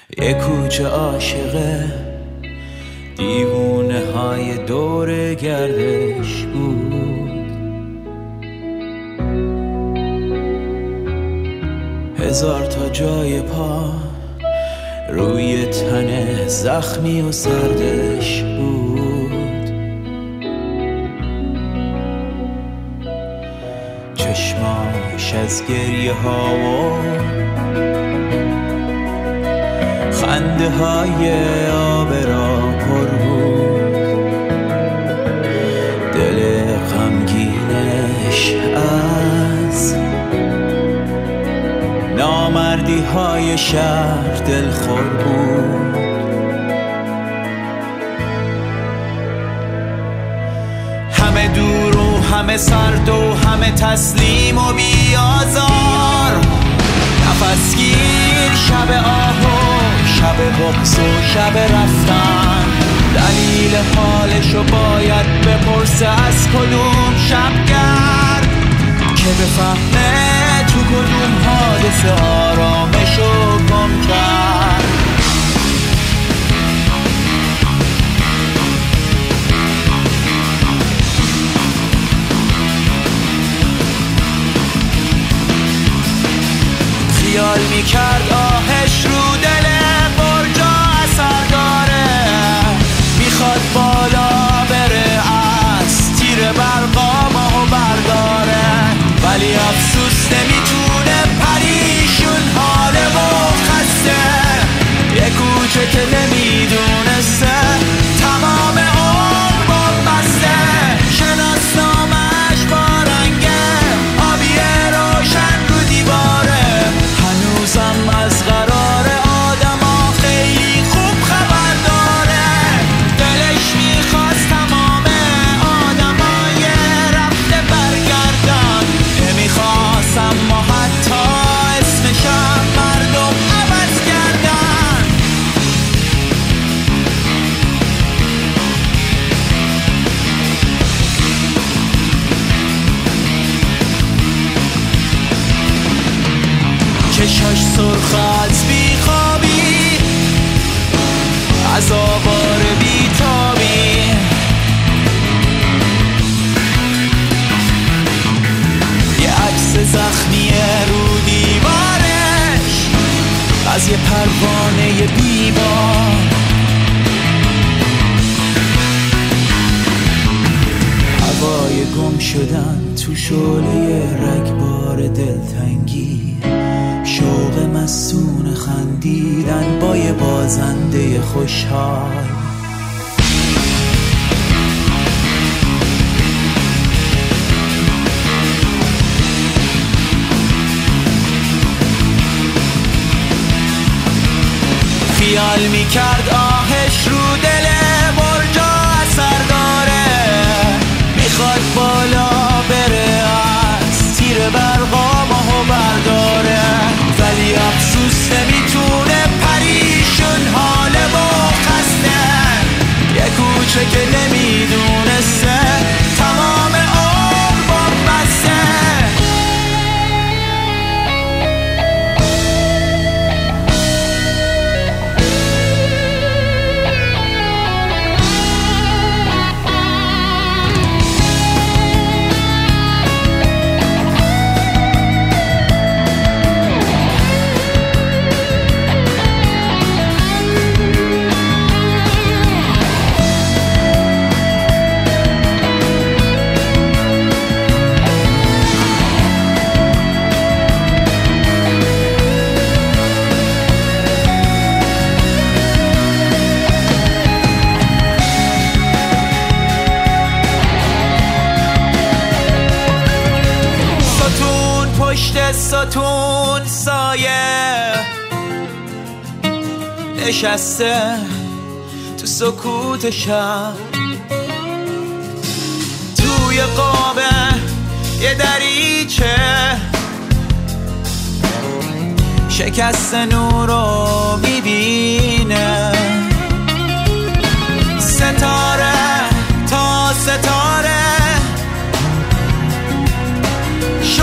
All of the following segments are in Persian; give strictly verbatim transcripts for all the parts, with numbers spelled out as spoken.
یه کوچه عاشقه دیوونه های دور گردش بود، هزار تا جای پا روی تن زخمی و سردش بود، چشماش از گریه ها و خنده های آب را پر بود، دل غمگینش از نامردی های شهر دلخور بود. همه دور و همه سرد و همه تسلیم و بیازار، نفسگیر شب آهو شب بغض و شب رفتن، دلیل حالشو باید بپرسه از کدوم شبگرد که بفهمه تو کدوم حادثه آرامشو گم کرد. خیال میکرد آهش رو دل برجا اثر داره، میخواد بالا بره از تیر برقا ماهو برداره، ولی افسوس نمیتونه پریشون حاله و خسته، یه کوچه که نمیدونسته تمام عمر با بسته، شناسنامش با رنگ آبی روشن رو دیواره، هنوزم از قرار آدما خیلی خوب خبر داره، دلش میخواست تمام آدمای رفته برگردن، نمیخواست اما حتی اسمشم مردم عوض کردن. چشاش سرخ از بیخوابی، از آوار بیتابی، یه عکس زخمیه رو دیوارش از یه پروانه بیمار، هوای گم شدن تو شعله رگبار دلتنگی، شوق مستون خندیدن با یه بازنده خوشحال، خیال میکرد آهش رو دل برجا اثر داره، میخواد بالا بره از تیر برقا ماهو برداره، ولی افسوس نمیتونه پریشون حاله و خسته، یه کوچه که نمیدونسته تمام عمر با بسته. ستون سایه نشسته تو سکوت شب، توی قابه یه دریچه شکست نور رو میبینه، ستاره تا ستاره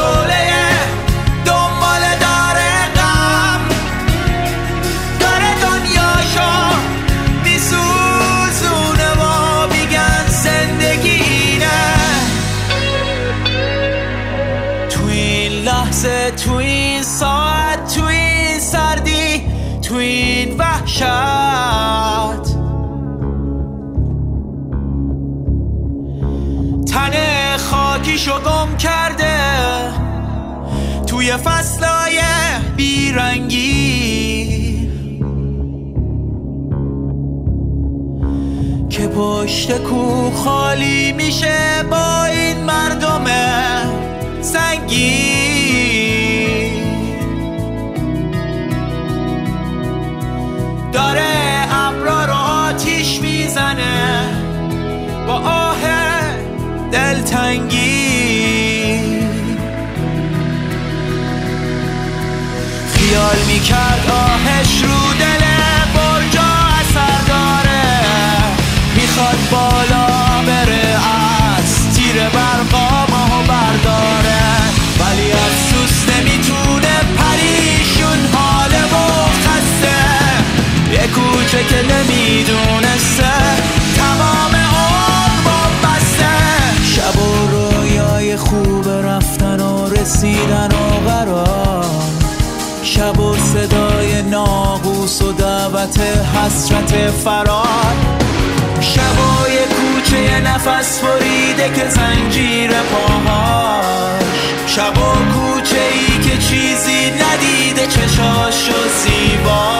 شعله دنبال داره غم، داره دنیا تو این وحشت. تن خاکیشو گم کرده توی فصلای بیرنگی که پشت کوه خالی میشه با این مردم سنگی. داره ابرا رو آتیش میزنه با آه دلتنگی. خیال میکرد آهش رو دل برجا اثر داره، میخواد بالا بره از تیر برقا ماهو برداره، ولی افسوس نمیتونه پریشون حاله و خسته. یه کوچه که نمیدونسته تمام عمر با بسته. شب و رویای خوب رفتن و رسیدن و قرار، شب و صدای ناقوس و دعوت حسرت فرار. شب و یه کوچه نفس بریده که زنجیر پاهاش، شب و کوچه ای که چیزی ندیده چشاش و زیبا.